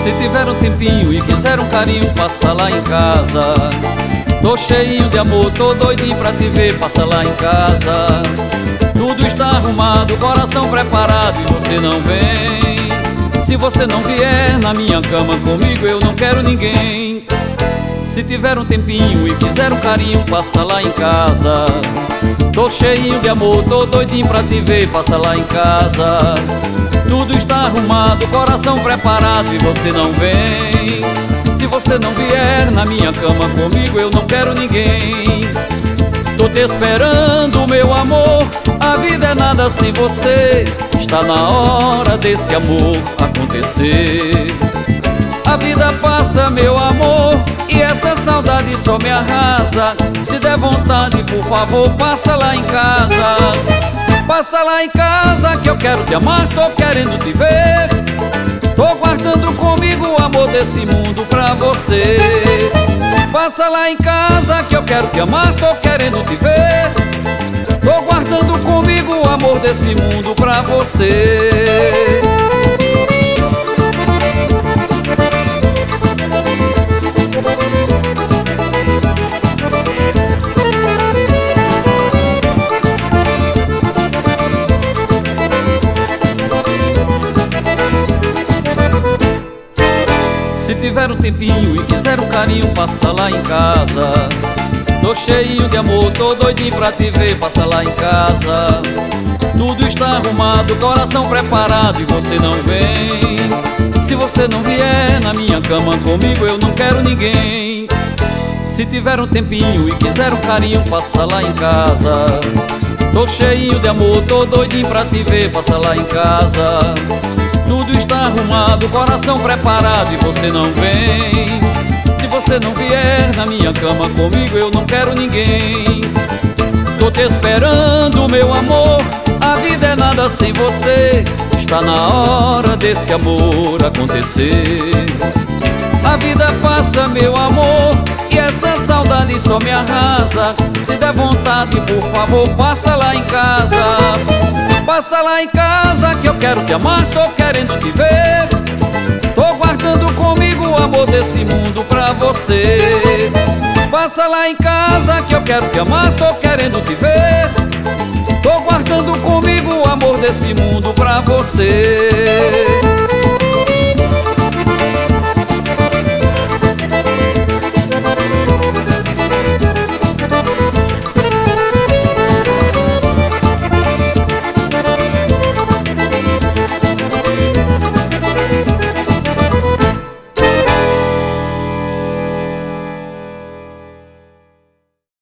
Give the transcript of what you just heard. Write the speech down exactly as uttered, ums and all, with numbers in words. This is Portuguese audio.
Se tiver um tempinho e quiser um carinho, passa lá em casa. Tô cheinho de amor, tô doidinho pra te ver, passa lá em casa. Tudo está arrumado, coração preparado e você não vem. Se você não vier na minha cama comigo, eu não quero ninguém. Se tiver um tempinho e quiser um carinho, passa lá em casa. Tô cheinho de amor, tô doidinho pra te ver, passa lá em casa. Tudo está arrumado, coração preparado e você não vem. Se você não vier na minha cama comigo, eu não quero ninguém. Tô te esperando, meu amor, a vida é nada sem você. Está na hora desse amor acontecer. A vida passa, meu amor, e essa saudade só me arrasa. Se der vontade, por favor, passa lá em casa. Passa lá em casa que eu quero te amar, tô querendo te ver. Tô guardando comigo o amor desse mundo pra você. Passa lá em casa que eu quero te amar, tô querendo te ver. Tô guardando comigo o amor desse mundo pra você. Se tiver um tempinho e quiser um carinho, passa lá em casa. Tô cheinho de amor, tô doidinho pra te ver, passa lá em casa. Tudo está arrumado, coração preparado e você não vem. Se você não vier na minha cama comigo, eu não quero ninguém. Se tiver um tempinho e quiser um carinho, passa lá em casa. Tô cheinho de amor, tô doidinho pra te ver, passa lá em casa. Tudo está arrumado, coração preparado e você não vem. Se você não vier na minha cama comigo, eu não quero ninguém. Tô te esperando, meu amor, a vida é nada sem você. Está na hora desse amor acontecer. A vida passa, meu amor, e essa saudade só me arrasa. Se der vontade, por favor, passa lá em casa. Passa lá em casa que eu quero te amar, tô querendo te ver. Tô guardando comigo o amor desse mundo pra você. Passa lá em casa que eu quero te amar, tô querendo te ver. Tô guardando comigo o amor desse mundo pra você.